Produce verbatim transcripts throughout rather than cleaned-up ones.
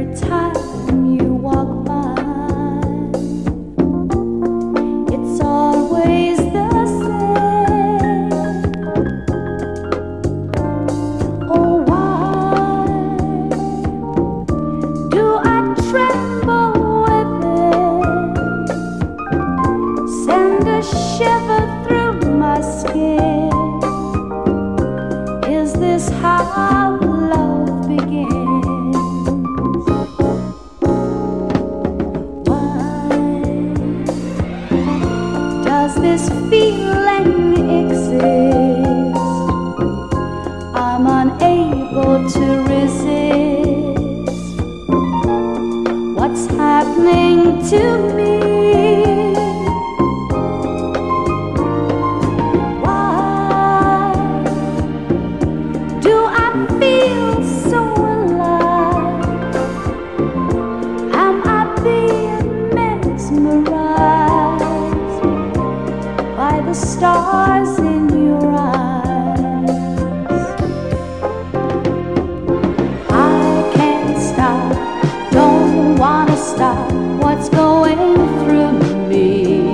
time you walk by, it's always the same. Oh, why do I tremble with it? Send a shiver through my skin. Is this how love begins? Does this feeling exist? I'm unable to resist. What's happening to me? Why do I feel so alive? Am I being mesmerized by the stars in your eyes? I can't stop, don't wanna stop what's going through me.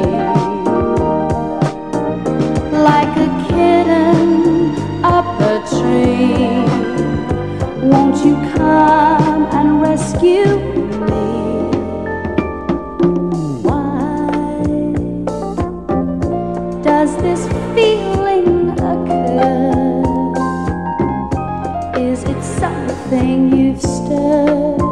Like a kitten up a tree, won't you come and rescue me? Does this feeling occur? Is it something you've stirred?